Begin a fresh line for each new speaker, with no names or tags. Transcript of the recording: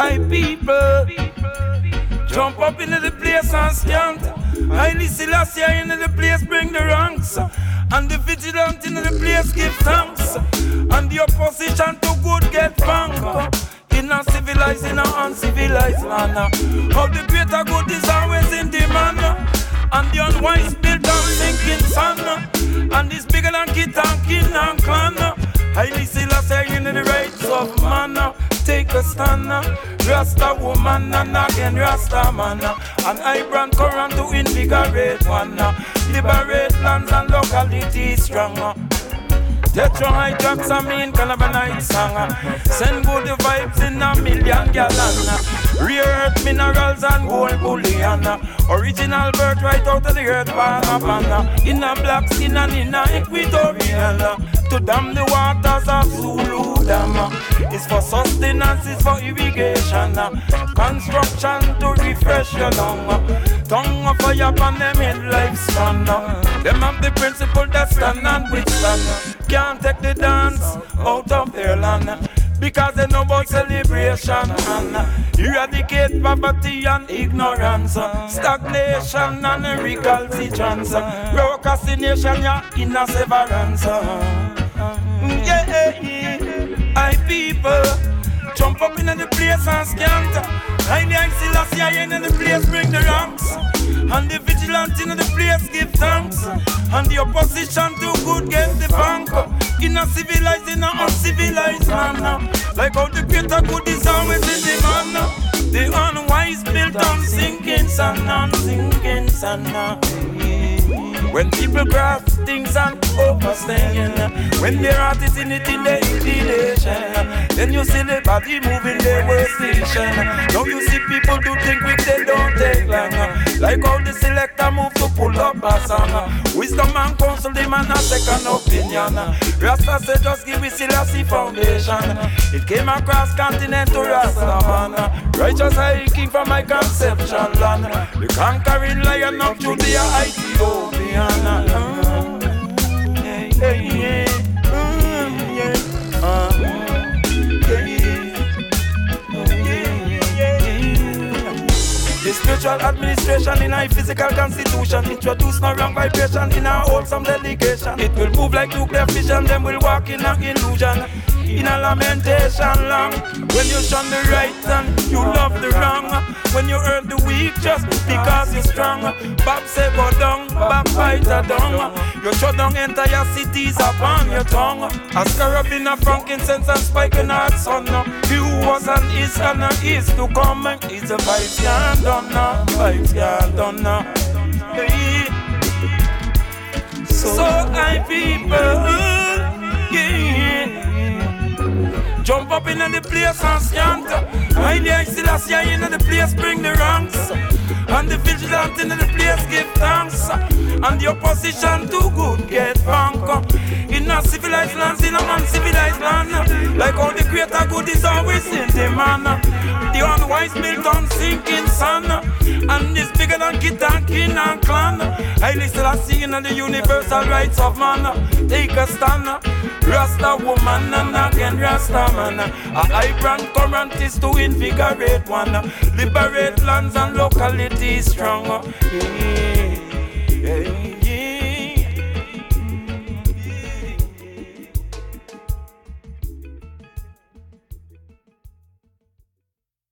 I people jump up into the place and stand. Highly Selassie into the place bring the ranks. And the vigilant into the place give thanks. And the opposition to good get banged. In a civilized, in a uncivilized land. How the greater good is always in demand. And the unwise built on sinking sun. And it's bigger than kid and kin and clan. Highly Selassie in the rights of man. Take a stand, Rasta woman and again Rasta man. And I brand current to invigorate one. Liberate lands and localities stronger. Tetro hijacks a mean kind of a night song. Send good vibes in a million gallon. Rare earth minerals and gold bullion. Original birth right out of the earth Panapana. In a black skin and in a equatorial. To dam the waters of Zulu Dam. It's for sustenance, it's for irrigation. Construction to refresh your lung. Tongue of fire upon them in lifespan. Them have the principle that stand and withstand. Can't take the dance out of their land. Because they know about celebration and eradicate poverty and ignorance. Stagnation and recalcitrance. Procrastination, yeah, in a severance. I people jump up in the place and scant. I Selassie in the place bring the ranks. And the vigilant in the place give thanks. And the opposition to good get the bank. In a civilized, in a uncivilized man. Like how the greater good is always in the man. The unwise built on sinking sand and sinking sand. When people grasp things and overstaying, when their heart is in it in the inclination, then you see the body moving their workstation. Now you see people do things which they don't take long. Like how the selector move to pull up a song. Wisdom and counsel, the man a second opinion. Rasta said just give me Selassie foundation. It came across continent to Rasta man. Righteous high king from my conception land. The conquering lion of Judea, Ethiopia. The spiritual administration in our physical constitution introduce no wrong vibration in our wholesome delegation. It will move like nuclear fission, then we'll walk in an illusion. In a lamentation long. When you shun the right and you love the wrong. When you hurt the weak just because you're strong. Back say go down, backbiter down. You shut down entire cities upon your tongue. A scarab in a frankincense and spike in our sun. He who was and is to come. It's a vibes can't done now, vibes can't done now. Hey. So I people jump up in the place and scant. I Selassie in the place bring the ranks. And the vigilant in the place give thanks. And the opposition to good get bank. In a civilized lands, in a uncivilized land. Like how the greater good is always in demand. The unwise built on sinking sun. And it's bigger than kid and kin and clan. I Selassie in the universal rights of man. Take a stand. Rasta woman and again Rasta man. I brand current is to invigorate one. Liberate lands and localities stronger.